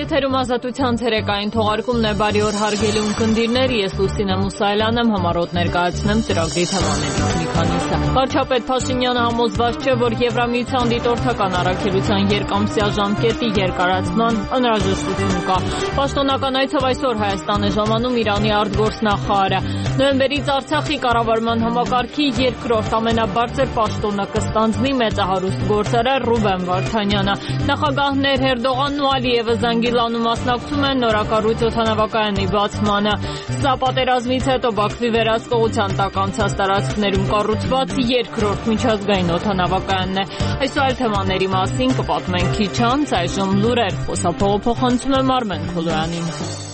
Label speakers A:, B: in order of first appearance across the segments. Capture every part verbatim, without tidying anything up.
A: Եթերում ազատության ցերեկային թողարկումն է, բարի օր հարգելի ունկնդիրներ, ես Լուսինե Մուսայելյանն եմ, համառոտ ներկայացնեմ ծրագրի թեմաներից մի քանիսը։ Վարչապետ Փաշինյանը համոզված չէ, որ Եվրամիության դիտորդական առաքելության երկամսյա ժամկետի երկարացման անհրաժեշտություն կա։ Պաշտոնական այցով այսօր Հայաստան է ժամանում Իրանի արտգործնախարարը։ Նոյեմբերից Արցախի կառավարման համակարգի երկրորդ ամենաբարձր պաշտոնը կստանձնի մեծահարուստ գործարար Ռուբեն Վարդանյանը։ Նախագահներ Էրդողանն ու Ալիևը Զանգիլանում մասնակցում են նորակառույց օդանավակայանի բացմանը։ Սա պատերազմից հետո Բաքվի վերահսկողության տակ անցած տարածքներում կառուցված երկրորդ միջազգային օդանավակայանն է։ Այս այլ թեմաների մասին կպատմենք քիչ անց, այժմ լուրեր, խոսափողափոխանցում եմ Արմեն Քոլոյանին։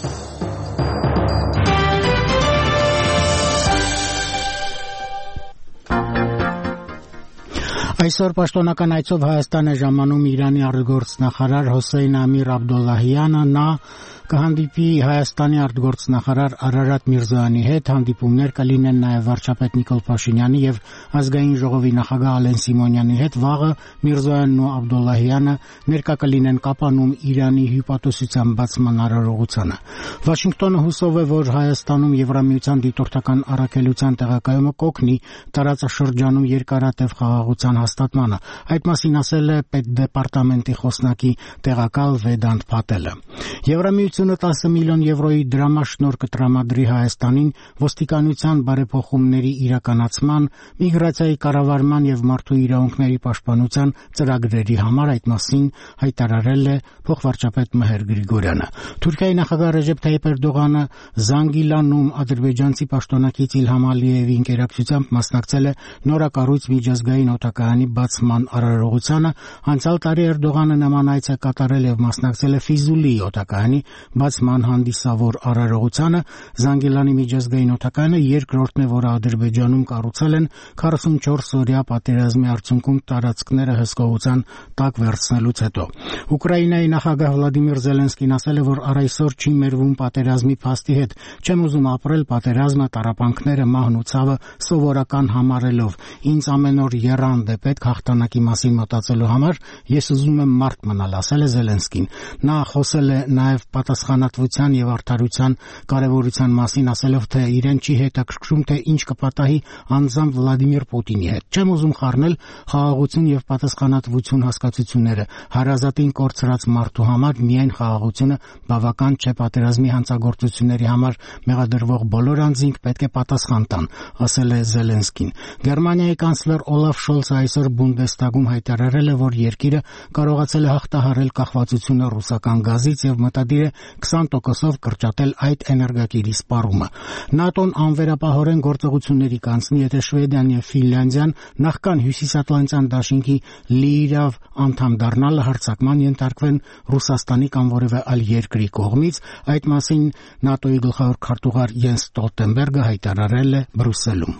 B: Այսօր պաշտոնական այցով Հայաստան է ժամանում Իրանի արտգործնախարար Հոսեյն Ամիր Աբդոլլահյանը, նա կհանդիպի Հայաստանի արտգործնախարար Արարատ Միրզոյանի հետ, հանդիպումներ կլինեն նաև վարչապետ Նիկոլ Փաշինյանի եւ ազգային ժողովի նախագահ Ալեն Սիմոնյանի հետ։ Վաղը Միրզոյանն ու Աբդոլլահյանը ներկա կլինեն Կապանում Իրանի հյուպատոսության բացման արարողությանը։ Վաշինգտոնը հուսով է, որ Հայաստանում Եվրամիության դիտորդական առաքելության տեղակայումը կօգնի տարածաշրջանում երկարատև խաղաղության հաստատմանը։ Այդ մասին ասել է պետդեպարտամենտի խոսնակի տեղակալ Վեդանտ Փատելը։ Եվրամիությունը տասը միլիոն եվրոյի դրամաշնորհ կտրամադրի Հայաստանին ոստիկանության բարեփոխումների իրականացման, միգրացիայի կառավարման եւ մարդու իրավունքների պաշտպանության ծրագրերի համար, այդ մասին հայտարարել է փոխվարչապետ Մեհեր Գրիգորյանը։ Թուրքիայի նախագահ Ռեջեփ Թայիփ Էրդողանը Զանգիլանում ադրբեջանցի պաշտոնակից Իլհամ Ալիևի ընկերակցությամբ մասնակցել է նորակառույց միջազգային օդակայանի բացման արարողությանը։ Անցյալ տարի Էրդողանը նման այց է կատարել եւ մասնակցել է Ֆիզուլի օդակայանի բացման հանդիսավոր արարողությանը։ Զանգիլանի միջազգային օդակայանը երկրորդն է, որը Ադրբեջանում կառուցել են քառասունչորս օրյա պատերազմի արդյունքում տարածքները հսկողության տակ վերցնելուց հետո։ Ուկրաինայի նախագահ Վլադիմիր Զելենսկին ասել է, որ առ այսօր չի մերվում պատերազմի փաստի հետ։ Չեմ ուզում ապրել պատերազմը, տառապանքները, մահն ու ցավը սովորական համարելով։ Ինձ ամեն օր եռանդ է պետք հաղթանակի մասին մտածելու համար, ես ուզում եմ մարդ մնալ, ասել է Զելենսկին։ Նա խոսել է նաև պատասխանատվության եւ արդարության կարեւորության մասին, ասելով, թե իրեն չի հետաքրքրում, թե ինչ կպատահի անձամբ Վլադիմիր Պուտինի հետ։ Չեմ ուզում խառնել խաղաղություն եւ պատասխանատվություն հասկացությունները։ Հարազատին կորցրած մարդու համար միայն խաղաղությունը բավական չէ, պատերազմի հանցագործությունների համար մեղադրվող բոլոր անձինք պետք է պատասխան տան, ասել է Զելենսկին։ Գերմանիայի կանցլեր Օլաֆ Շոլցը այսօր Բունդեստագում հայտարարել է, որ երկիրը կարողացել է հաղթահարել կախվածությունը ռուսական գազից եւ մտադիր է քսան տոկոսով կրճատել այդ էներգակիրի սպառումը։ ՆԱՏՕ-ն անվերապահորեն գործողությունների կանցնի, եթե Շվեդիան եւ Ֆինլանդիան նախքան Հյուսիսատլանտյան դաշինքի լիիրավ անդամ դառնալը հարձակման ենթարկվեն Ռուսաստանի կամ որևէ այլ երկրի կողմից։ Այդ մասին ՆԱՏՕ-ի գլխավոր քարտուղար Յենս Ստոլտենբերգը հայտարարել է Բրյուսելում։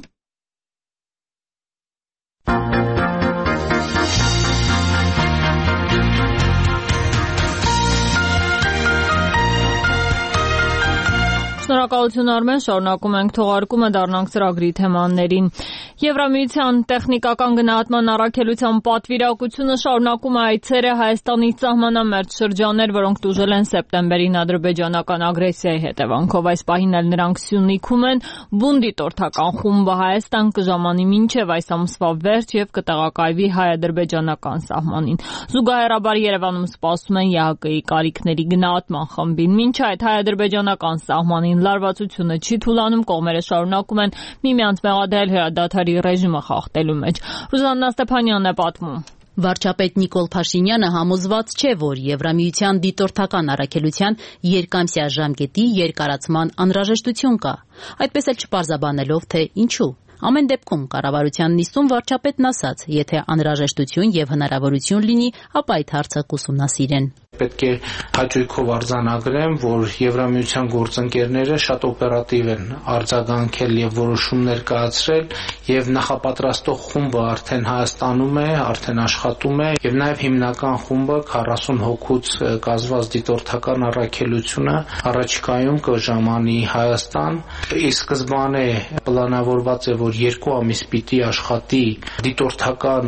A: Շնորհակալություն Արմեն, շարունակում ենք թողարկումը, դառնանք ծրագրի թեմաներին։ Եվրամիության տեխնիկական գնահատման առաքելության պատվիրակությունը շարունակում է այցերը Հայաստանից սահմանամերձ շրջաններ, որոնք տուժել են սեպտեմբերին ադրբեջանական ագրեսիայի հետևանքով։ Այս պահին էլ նրանք Սյունիքում են։ Բուն դիտորդական խումբը Հայաստան կժամանի մինչև այս ամսվա վերջ եւ կտեղակայվի հայ-ադրբեջանական սահմանին։ Զուգահեռաբար Երևանում սպասում են ԵԱՀԿ-ի կարիքների գնահատման խմբին։ Մինչ այդ հայ-ադրբեջանական սահմանին լարվածությունը չի թուլանում, կողմերը շարունակում են միմյանց մեղադրել հրադադարի ռեժիմը խախտելու մեջ։ Ռուզաննա Ստեփանյանն է պատմում։
C: Վարչապետ Նիկոլ Փաշինյանը համոզված չէ, որ Եվրամիության դիտորդական առաքելության երկամսյա ժամկետի երկարացման անհրաժեշտություն կա, այդպես էլ չպարզաբանելով, թե ինչու։ Ամեն դեպքում կառավարության նիստում վարչապետն ասաց, եթե անհրաժեշտություն եւ հնարավորություն լինի, ապա այդ հարցը կուսումնասիրեն։
D: Պետք է հաճույքով արձանագրեմ, որ Եվրամիության գործընկերները շատ օպերատիվ են արձագանքել եւ որոշումներ կայացրել, եւ նախապատրաստող խումբը արդեն Հայաստանում է, արդեն աշխատում է, եւ նաեւ հիմնական խումբը քառասուն հոգուց կազմված դիտորդական առաքելությունը առաջիկայում կժամանի Հայաստան։ Ի սկզբանե պլանավորված է, որ երկու ամիս պիտի աշխատի դիտորդական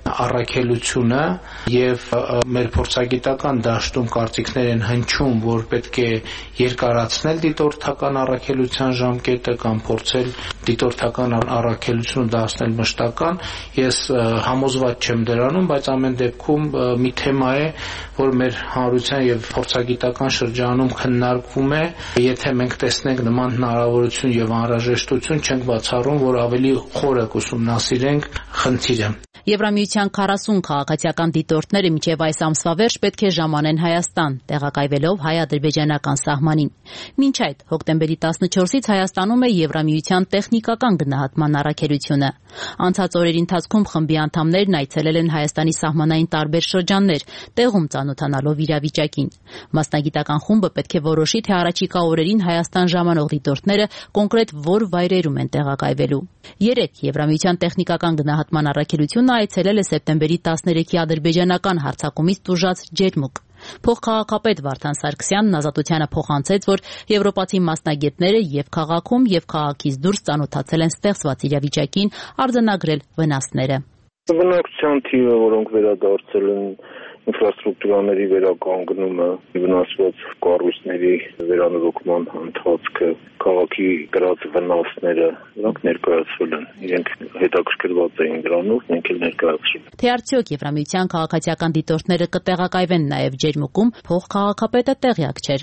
D: առաքելությունը եւ մեր փորձագիտական դաշտում կարծիքներ են հնչում, որ պետք է երկարացնել դիտորդական առաքելության ժամկետը կամ փորձել դիտորդական առաքելությունը դարձնել մշտական։ Ես համոզված չեմ դրանում, բայց ամեն դեպքում մի թեմա է, որ մեր հանրության եւ փորձագիտական շրջանում քննարկվում է։ Եթե մենք տեսնենք նման հնարավորություն եւ անհրաժեշտություն, չենք բացառում, որ ավելի խորը կուսումնասիրենք խնդիրը։
C: Եվրամիության քառասուն քաղաքացիական դիտորդները մինչև այս ամսվա վերջ պետք է ժամանեն Հայաստան, տեղակայվելով հայ-ադրբեջանական սահմանին։ Մինչ այդ, հոկտեմբերի տասնչորսից Հայաստանում է Եվրամիության տեխնիկական գնահատման առաքելությունը։ Անցած օրերի ընթացքում խմբի անդամներն այցելել են Հայաստանի սահմանային տարբեր շրջաններ, տեղում ծանոթանալով իրավիճակին։ Մասնագիտական խումբը պետք է որոշի, թե առաջիկա օրերին Հայաստան ժամանող դիտորդները կոնկրետ որ վայրերում են տեղակայվելու։ Երեկ Եվրամիության տեխնիկական գնահատման առաքելությունը այցելել է սեպտեմբերի տասներեքի ադրբեջանական հարձակումից տուժած Ջերմուկ։ Փոխքաղաքապետ Վարդան Սարգսյանն Ազատությանը փոխանցեց, որ եվրոպացի մասնագետները եւ քաղաքում եւ քաղաքից դուրս ծանոթացել են ստեղծված իրավիճակին, արձանագրել վնասները։
E: Բնակչության թիվը, որոնք վերադարձել են, ինֆրաստրուկտուրաների վերականգնումը, վնասված կառույցների վերանորոգման ընթացքը, քաղաքի կրած վնասները, դրանք ներկայացվել են։ Իրենք հետաքրքրված էին դրանով, մենք էլ ներկայացրել։
C: Թե արդյոք Եվրամիության քաղաքացիական դիտորդները կտեղակայվեն նաև Ջերմուկում, փոխքաղաքապետը տեղյակ չէր։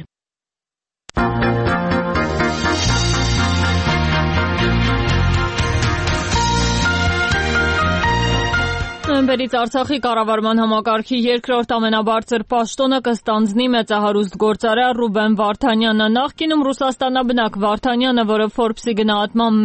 A: Նոյեմբերից Արցախի կառավարման համակարգի երկրորդ ամենաբարձր պաշտոնը կստանձնի մեծահարուստ գործարար Ռուբեն Վարդանյանը։ Նախկինում Ռուսաստանաբնակ Վարդանյանը, որը Forbes-ի գնահատման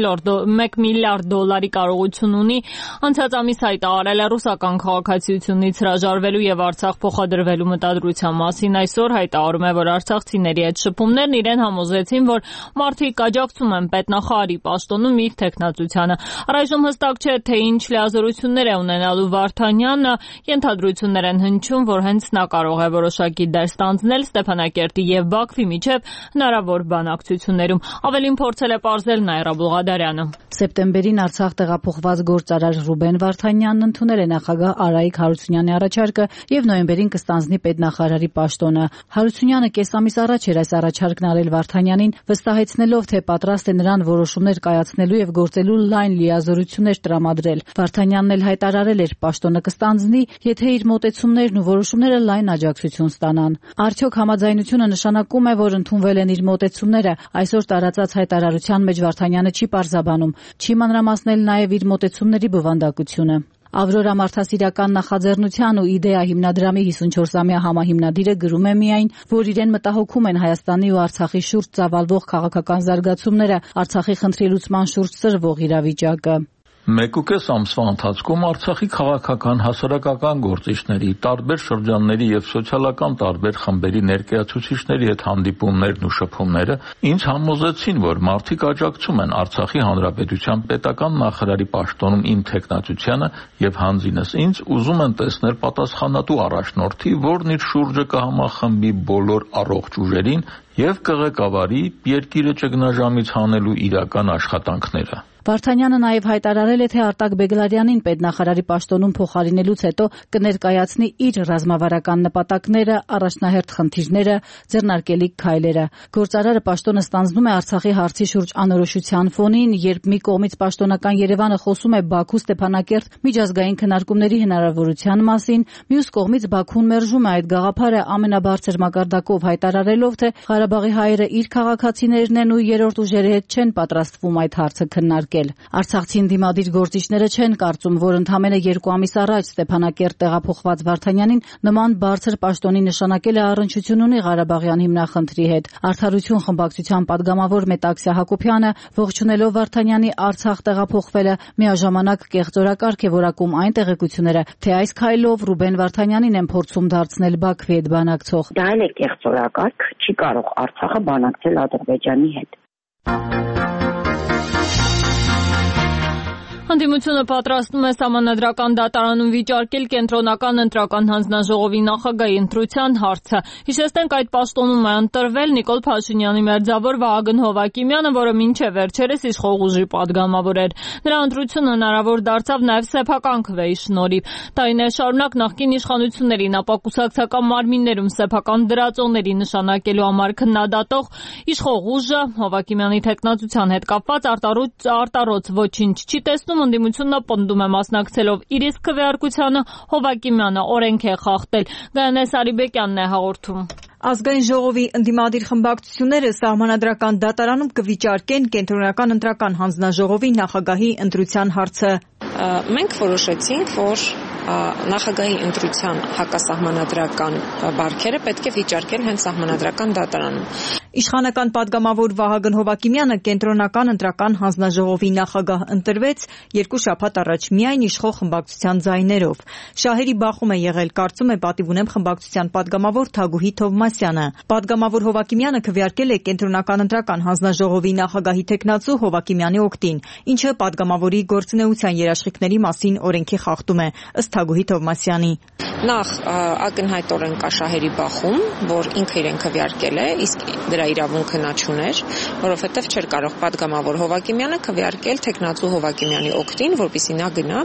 A: մեկ միլիարդ դոլարի կարողություն ունի, անցած ամիս հայտարարել է ռուսական քաղաքացիությունից հրաժարվելու եւ Արցախ փոխադրվելու մտադրության մասին։ Այսօր հայտարարում է, որ արցախցիների այդ շփումներն իրեն համոզեցին, որ մարդիկ աջակցում են պետնախարարի պաշտոնում իր թեկնածությանը։ Առայժմ հստակ չէ, թե ինչ լիազորություններ է ունենալու Վարդանյանը, ենթադրություններ են հնչում, որ հենց նա կարող է որոշակի դեր ստանձնել Ստեփանակերտի եւ Բաքվի միջև հնարավոր բանակցություններում։ Ավելին փորձել է պարզել Նաիրա Բուղադարյանը։
F: Սեպտեմբերին Արցախ տեղափոխված գործարար Ռուբեն Վարդանյանն ընդունել է նախագահ Արայիկ Հարությունյանի առաջարկը եւ նոյեմբերին կստանձնի պետնախարարի պաշտոնը։ Հարությունյանը կես ամիս առաջ էր այս առաջարկն արել Վարդանյանին, վստահեցնելով, թե պատրաստ է նրան որոշումներ կայացնելու եւ գործելու լայն լիազորություններ տրամադրել։ Վարդանյանն էլ հայտարարել էր, պաշտոնը կստանձնի, եթե իր մոտեցումներն ու որոշումները լայն աջակցություն ստանան։ Արդյոք համաձայնությունը նշանակում է, որ ընդունվել են իր մոտեցումները։ Այսօր տարածած հայտարարության մեջ Վարդանյանը չի պարզաբանում, չի մանրամասնել նաև իր մոտեցումների բովանդակությունը։ Ավրորա մարդասիրական նախաձեռնության ու Իդեա հիմնադրամի հիսունչորսամյա համահիմնադիրը գրում է միայն, որ իրեն մտահոգում են Հայաստանի ու Արցախի շուրջ ծավալվող քաղաքական զարգացումները, Արցախի խնդրի լուծման շուրջ սրվող իրավիճակը։
G: Մեկ ու կես ամսվա ընթացքում Արցախի քաղաքական հասարակական գործիչների, տարբեր շրջանների եւ սոցիալական տարբեր խմբերի ներկայացուցիչների հետ հանդիպումներն ու շփումները ինձ համոզեցին, որ մարդիկ աջակցում են Արցախի Հանրապետության պետական նախարարի պաշտոնում իմ թեկնածությանը եւ հանձինս ինձ ուզում են տեսնել պատասխանատու առաջնորդի, որն իր շուրջը կհամախմբի բոլոր առողջ ուժերին եւ կղեկավարի երկիրը ճգնաժամից հանելու իրական աշխատանքները։
F: Վարդանյանը նաև հայտարարել է, թե Արտակ Բեգլարյանին պետնախարարի պաշտոնում փոխարինելուց հետո կներկայացնի իր ռազմավարական նպատակները, առաջնահերթ խնդիրները, ձեռնարկելիք քայլերը։ Գործարարը պաշտոնը ստանձնում է Արցախի հարցի շուրջ անորոշության ֆոնին, երբ մի կողմից պաշտոնական Երևանը խոսում է Բաքու-Ստեփանակերտ միջազգային քննարկումների հնարավորության մասին, մյուս կողմից Բաքուն մերժում է այդ գաղափարը ամենաբարձր մակարդակով հայտարարելով, թե Ղարաբաղի հայերը իր քաղաքացիներն են ու երրորդ ուժերի հետ չեն պատրաստվում այդ հարցը քննարկել։ Արցախցին դիմադիր գործիչները չեն կարծում, որ ընդամենը երկու ամիս առաջ Ստեփանակերտ տեղափոխված Վարդանյանին նման բարձր պաշտոնի նշանակել է առնչություն ունի Ղարաբաղյան հիմնախնդրի հետ։ Արդարություն խմբակցության падգամավոր Մետաքսիա Հակոբյանը ողջունելով Վարդանյանի Արցախ տեղափոխվելը միաժամանակ կեղծորակարգ է որակում այն տեղեկությունները, թե այս քայլով Ռուբեն Վարդանյանին են փորձում դարձնել Բաքվի հետ բանակցող։
H: Դա էլ է կեղծորակարգ, չի կարող Արցախը բանակցել Ադրբեջանի հետ։
A: Հանդիմությունը պատրաստում է սահմանադրական դատարանում վիճարկել կենտրոնական ընտրական հանձնաժողովի նախագահի ընտրության հարցը։ Հիշեցնենք, այդ պաշտոնում է ընտրվել Նիկոլ Փաշինյանի մերձավոր Վահագն Հովհակիմյանը, որը մինչև վերջերս իշխող ուժի падգամավոր էր։ Նրա ընտրությունը հնարավոր դարձավ նաև սեփական քվեի շնորհիվ։ Տարիներ շարունակ նախկին իշխանություններին ապակուսակցական մարմիններում սեփական դրածոների նշանակելու համար քննադատող իշխող ուժը Հովհակիմյանի թեկնածության հետ կապված արտառոց ոչինչ չի տեսնում։ Ընդդիմությունը պնդում է մասնակցելով իր իսկ քվեարկությանը Հովհակիմյանը օրենք է խախտել։ Գայանե Սարիբեկյանն է հաղորդում։
I: Ազգային ժողովի ընդդիմադիր խմբակցությունները սահմանադրական դատարանում կվիճարկեն կենտրոնական ընտրական հանձնաժողովի նախագահի ընտրության հարցը։
J: Մենք որոշեցինք, որ նախագահի ընտրության հակասահմանադրական բարքերը պետք է վիճարկել հենց սահմանադրական դատարանում։
I: Իշխանական падգամավոր Վահագն Հովհակիմյանը կենտրոնական ընտրական հանձնաժողովի նախագահ ընտրվեց երկու շաբաթ առաջ միայն իշխող խմբակցության ձայներով։ Շահերի բախում է եղել, կարծում է պատիվ ունեմ խմբակցության падգամավոր Թագուհի Թովմասյանը։ Падգամավոր Հովհակիմյանը քվեարկել է կենտրոնական ընտրական հանձնաժողովի նախագահի թեկնածու Հովհակիմյանի օգտին, ինչը падգամավորի գործունեության երաշխիքների մասին օրենքի խախտում է, ըստ Թագուհի Թովմասյանի։
J: Նախ ակնհայտորեն կա շահերի բախում, որ ինքը իրեն քվեարկել է, իսկ դրա իրավունքը նա չուներ, որովհետև չէր կարող падգամավոր Հովհակիմյանը քվեարկել թեկնածու Հովհակիմյանի օգտին, որպեսզի նա գնա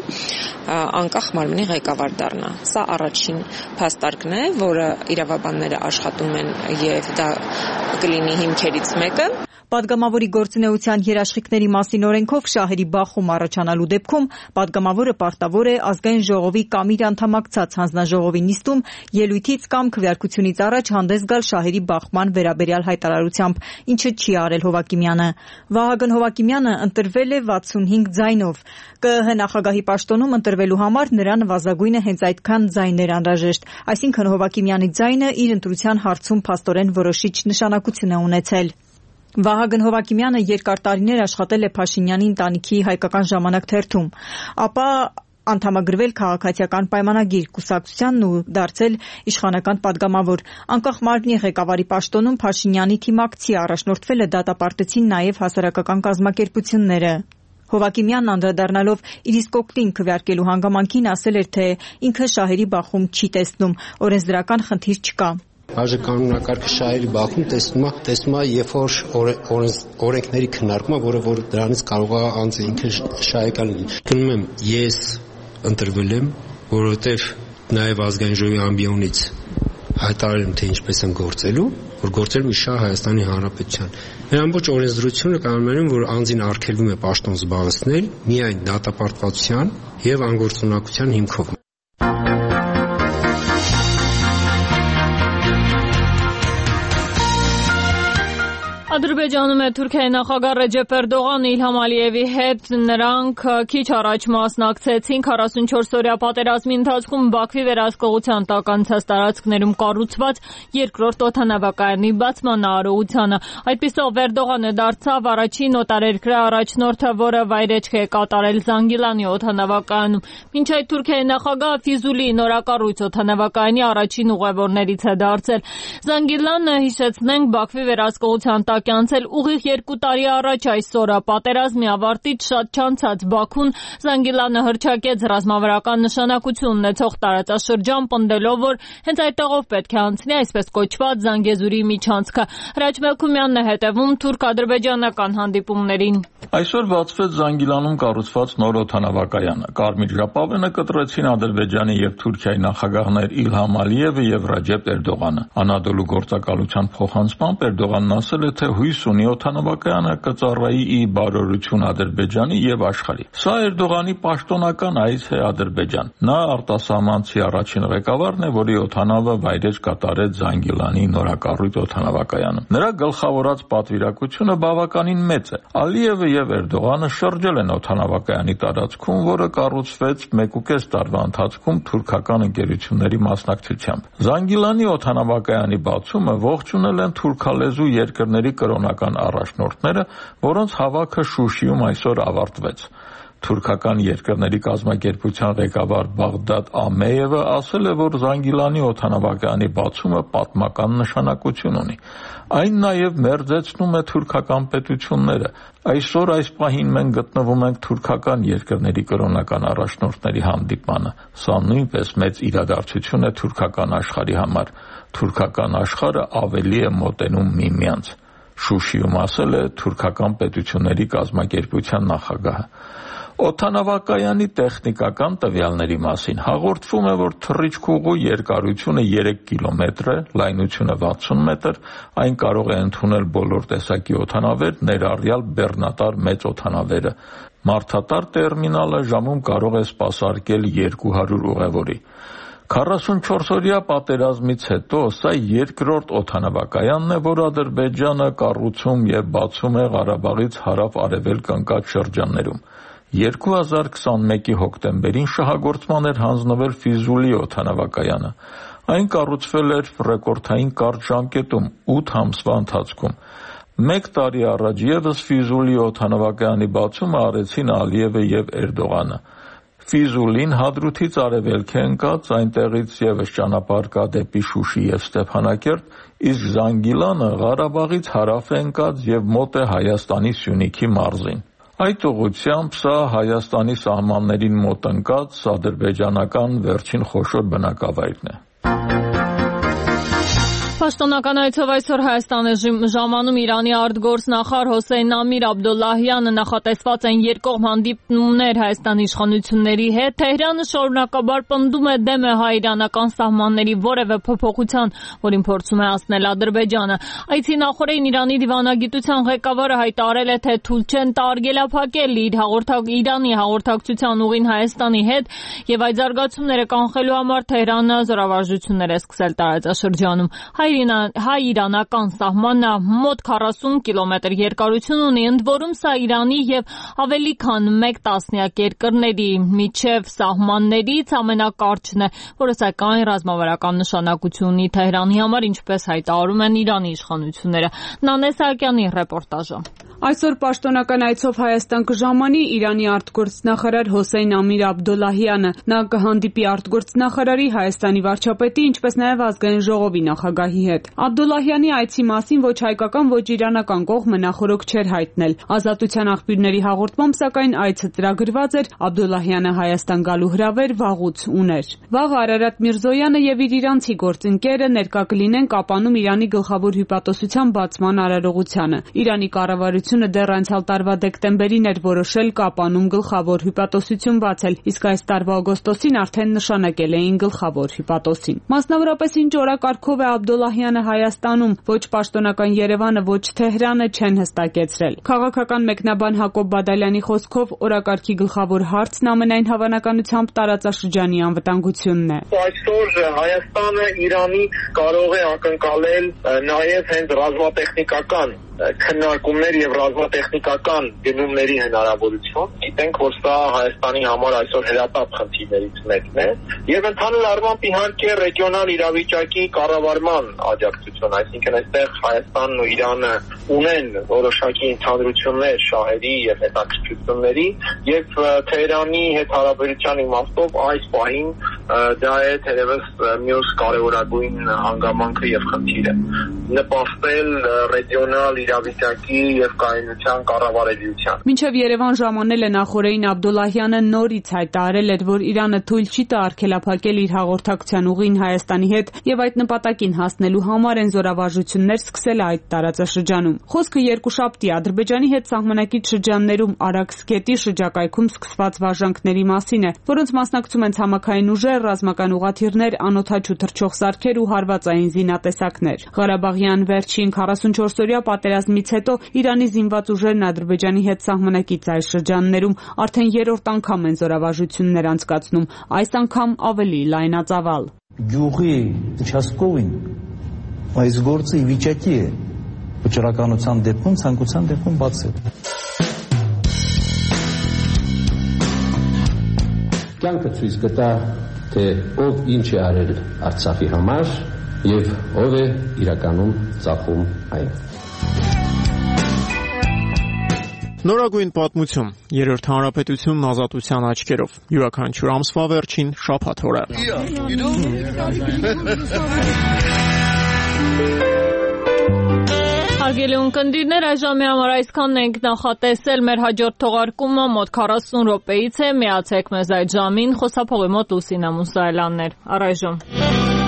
J: անկախ մարմնի ղեկավար դառնա։ Սա առաջին փաստարկն է, որը իրավաբանները աշխատում են, եւ դա կլինի հիմքերից մեկը։
I: Падգամավորի գործունեության երաշխիքների մասին օրենքով շահերի բախում առաջանալու դեպքում падգամավորը պարտավոր է ազգային ժողովի կամ իր անդամակցած հանձնաժողովի նիստում ելույթից կամ քվեարկությունից առաջ հանդես գալ շահերի բախման վերաբերյալ հայտարարությամբ, ինչը չի արել Հովհակիմյանը։ Վահագն Հովհակիմյանը ընտրվել է վաթսունհինգ ձայնով։ ԿԸՀ նախագահի պաշտոնում ընտրվելու համար նրա նվազագույնը հենց այդքան ձայներ անհրաժեշտ, այսինքն Հովհակիմյանի ձայնը իր ընտրության հարցում փաստորեն որոշիչ նշանակություն է ունեցել։ Վահագն Հովհակիմյանը երկար տարիներ աշխատել է Փաշինյանի ընտանիքի հայկական ժամանակ թերթում, ապա անդամագրվել քաղաքացիական պայմանագիր կուսակցությանն ու դարձել իշխանական падգամավոր։ Անկախ մարմնի ղեկավարի պաշտոնում Փաշինյանի թիմակցի առաջնորդվելը դատապարտեցին նաև հասարակական կազմակերպությունները։ Հովհակիմյանն անդրադառնալով իր իսկ օգտին քվեարկելու հանգամանքին ասել էր, թե ինքը շահերի բախում չի տեսնում, օրենսդրական խնդիր չկա։
K: Այժմ կանոնակարգը շահերի բախում տեսնում է, տեսնում է, երբ որ օրենքների քննարկումը, որը որ դրանից կարող է անձը ինքը շահեկան լինի։ Գնում եմ, ես ընտրվել եմ, որովհետև նաև ազգային ժողովի ամբիոնից հայտարարել եմ, թե ինչպես եմ գործելու, որ գործելու շահ Հայաստանի Հանրապետության։ Մեր ամբողջ օրենսդրությունը կանոնում, որ անձին արգելվում է պաշտոն զբաղեցնել միայն դատապարտվածության եւ անգործունակության հիմքով։
A: Ադրբեջանում է Թուրքիայի նախագահ Ռեջեփ Էրդողանը Իլհամ Ալիևի հետ նրանք քիչ առաջ մասնակցեցին քառասունչորս-օրյա պատերազմի ընթացքում Բաքվի վերահսկողության տակ անցած տարածքներում կառուցված երկրորդ օդանավակայանի բացման արարողությանը։ Այդպիսով Էրդողանը դարձավ առաջին օտարերկրյա առաջնորդը, որը վայրեջք է կատարել Զանգիլանի օդանավակայանում։ Մինչ այդ Թուրքիայի նախագահը Ֆիզուլի նորակառույց օդանավակայանի առաջին ուղևորներից է դարձել։ Զանգիլանը, հիշեցնենք, Բաքվի վերահսկողության տակ անցել ուղիղ երկու տարի առաջ այսօրը պատերազմի ավարտից շատ չանցած Բաքուն Զանգիլանը հռչակեց ռազմավարական նշանակություն ունեցող տարածաշրջան, պնդելով, որ հենց այդտեղով պետք է անցնի այսպես կոչված Զանգեզուրի միջանցքը։ Հրաչ Մելքումյանն է հետևում թուրք-ադրբեջանական հանդիպումներին։
G: Այսօր բացվեց Զանգիլանում կառուցված նոր օդանավակայանը։ Կարմիր ժապավենը կտրեցին Ադրբեջանի եւ Թուրքիայի նախագահներ Իլհամ Ալիևը եւ Ռաջեփ Էրդողանը։ Անադոլու գործակալության փոխանցմամբ Էրդողանն ասել է, թե հույս ունի օդանավակայանը կծառայի ի բարօրություն Ադրբեջանի եւ աշխարհի։ Սա Էրդողանի պաշտոնական այց է Ադրբեջան։ Նա արտասահմանցի առաջին ղեկավարն է, որի օդանավը վայրեջք կատարեց Զանգիլանի նորակառույց օդանավակայանում։ Նրա գլխավորած պատվիրակությունը բավականին մեծ է։ Ալիևը եւ Էրդողանը շրջել են օդանավակայանի տարածքում, որը կառուցվեց մեկուկես տարվա ընթացքում թուրքական ընկերությունների մասնակցությամբ։ Զանգիլանի օդանավակայանի բացումը ողջունել են թուրքալեզու երկրների կրոնական առաջնորդները, որոնց հավաքը Շուշիում այսօր ավարտվեց։ Թուրքական երկրների կազմակերպության ղեկավար Բաղդադ Ամեևը ասել է, որ Զանգիլանի օդանավակայանի բացումը պատմական նշանակություն ունի։ Այն նաև մերձեցնում է թուրքական պետությունները։ Այսօր այս պահին մենք գտնվում ենք թուրքական երկրների կրոնական առաջնորդների հանդիպմանը։ Սա նույնպես մեծ իրադարձություն է թուրքական աշխարհի համար։ Թուրքական աշխարհը ավելի է մոտենում միմյանց, Շուշիում ասել է թուրքական պետությունների կազմակերպության նախագահը։ Օդանավակայանի տեխնիկական տվյալների մասին հաղորդվում է, որ թռիչքուղու երկարությունը երեք կիլոմետր է, լայնությունը վաթսուն մետր, այն կարող է ընդունել բոլոր տեսակի օդանավեր, ներառյալ բեռնատար մեծ օդանավերը։ Մարդատար տերմինալը ժամում կարող է սպասարկել երկու հարյուր ուղևորի։ քառասունչորսօրյա պատերազմից հետո սա երկրորդ օդանավակայանն է, որ Ադրբեջանը կառուցում եւ բացում է Ղարաբաղից հարավ-արևելք ընկած շրջաններում։ երկու հազար քսանմեկի հոկտեմբերին շահագործման էր հանձնվել Ֆիզուլի օդանավակայանը։ Այն կառուցվել էր ռեկորդային կարճ ժամկետում՝ ութ ամսվա ընթացքում։ Մեկ տարի առաջ ևս Ֆիզուլի օդանավակայանի բացումը արեցին Ալիևը եւ Էրդողանը։ Ֆիզուլին Հադրութից արևելք է ընկած, այնտեղից ևս ճանապարհ կա դեպի Շուշի եւ Ստեփանակերտ, իսկ Զանգիլանը Ղարաբաղից հարավ է ընկած եւ մոտ է Հայաստանի Սյունիքի մարզին։ Այդ ուղղությամբ սա Հայաստանի սահմաններին մոտ ընկած ադրբեջանական վերջին խոշոր բնակավայրն է։
A: Պաշտոնական այցով այսօր Հայաստան է ժամանում Իրանի արտգործնախարար Հոսեյն Ամիր Աբդոլլահյանը, նախատեսված են երկկողմ հանդիպումներ Հայաստանի իշխանությունների հետ։ Թեհրանը շարունակաբար պնդում է դեմ է հայ-իրանական սահմանների որևէ փոփոխության, որին փորձում է հասնել Ադրբեջանը։ Այցի նախօրեին Իրանի դիվանագիտության ղեկավարը հայտարարել է, թե թույլ չեն տա արգելափակել իր հաղորդակ Իրանի հաղորդակցության ուղին Հայաստանի հետ եւ այդ զարգացումները կանխելու համար Թեհրանը զորավարժություններ է սկսել տարածաշրջանում։ Հայ-իրանական սահմանը մոտ քառասուն կիլոմետր երկարություն ունի, ընդ որում սա Իրանի եւ ավելի քան մեկ տասնյակ երկրների միջև սահմաններից ամենակարճն է, որը սակայն ռազմավարական նշանակություն ունի Թեհրանի համար, ինչպես հայտարարում են Իրանի իշխանությունները։ Նանե Սահակյանի ռեպորտաժը։
L: Այսօր պաշտոնական այցով Հայաստան կժամանի Իրանի արտգործնախարար Հոսեյն Ամիր Աբդոլլահյանը։ Նա կհանդիպի արտգործնախարարի, Հայաստանի վարչապետի, ինչպես նաև ազգային ժողովի նախագահի հետ։ Աբդոլլահյանի այցի մասին ոչ հայկական, ոչ իրանական կողմը նախօրոք չէր հայտնել։ Ազատության աղբյուրների հաղորդմամբ, սակայն այցը ծրագրված էր, Աբդոլլահյանը Հայաստան գալու հրավեր վաղուց ուներ։ Վաղ Արարատ Միրզոյանը եւ իր իրանցի գործընկերը ներկա կլինեն Կապանում Իրանի գլխավոր հյուպատոսության բացման արարողությանը։ Իրանի կառավարությունը դեռ անցյալ տարվա դեկտեմբերին էր որոշել Կապանում գլխավոր հյուպատոսություն բացել, իսկ այս տարվա օգոստոսին արդեն նշանակել էին գլխավոր հյուպատոսին։ Մասնավորապես ինչ օրակարգով է Աբդոլլահյանը Հայաստանում, ոչ պաշտոնական Երևանը, ոչ Թեհրանը չեն հստակեցրել։ Քաղաքական մեկնաբան Հակոբ Բադալյանի խոսքով օրակարգի գլխավոր հարցն ամենայն հավանականությամբ տարածաշրջանի անվտանգությունն է։
E: Այսօր Հայաստանը Իրանի կարող է ակնկալել նաև հենց ռազմատեխնիկական քննարկումներ եւ ռազմատեխնիկական գնումների հնարավորություն։ Գիտենք, որ սա Հայաստանի համար այսօր հրատապ խնդիրներից մեկն է եւ ընդհանուր առմամբ իհարկե ռեգիոնալ իրավիճակի կառավարման աջակցություն, այսինքն այստեղ Հայաստանն ու Իրանը ունեն որոշակի ընդհանրություններ շահերի եւ հետաքրքրությունների եւ Թեհրանի հետ հարաբերության իմաստով այս պահին դա է թերևս մյուս կարևորագույն հանգամանքը եւ խնդիրը։ Նպաստել ռեգիոնալ իրավիճակի եւ կայունության կառավարելիության։
L: Մինչև Երևան ժամանել է նախօրեին Աբդոլլահյանը նորից հայտարարել էր, որ Իրանը թույլ չի տա արգելափակել իր հաղորդակցության ուղին Հայաստանի հետ եւ այդ նպատակին հասնելու համար են զորավարժություններ սկսել այդ տարածաշրջանում։ Խոսքը երկուշաբթի Ադրբեջանի հետ սահմանակից շրջաններում Արաքս գետի շրջակայքում սկսված վարժանքների մասին է, որոնց մասնակցում են ցամաքային ուժեր, ռազմական ուղղաթիռներ, անօդաչու թռչող սարքեր ու հարվածային զինատեսակներ։ Ղարաբաղյան վերջին քառասունչորսօրյա պատերազմից հետո Իրանի զինված ուժերն Ադրբեջանի հետ սահմանակից այս շրջաններում արդեն երրորդ անգամ են զորավարժություններ անցկացնում, այս անգամ ավելի լայնածավալ։
M: Գյուղի участковին այս գործը ի վիճակի է վճռականության դեպքում, ցանկության դեպքում բացել։
K: Կյանքը ցույց կտա, թե ով ինչ է արել Արցախի համար եւ ով է իրականում ծախում այն։
N: Նորագույն պատմություն, երրորդ հանրապետությունն ազատության աչքերով, յուրաքանչյուր ամսվա վերջին շաբաթ օրը։
A: Հարգելի ունկնդիրներ, այժմ համար այսքանն ենք նախատեսել, մեր հաջորդ թողարկումը մոտ քառասուն րոպեից է, միացեք մեզ այդ ժամին, խոսափողի մոտ Լուսինա Մուսայելյանն էր, առայժմ։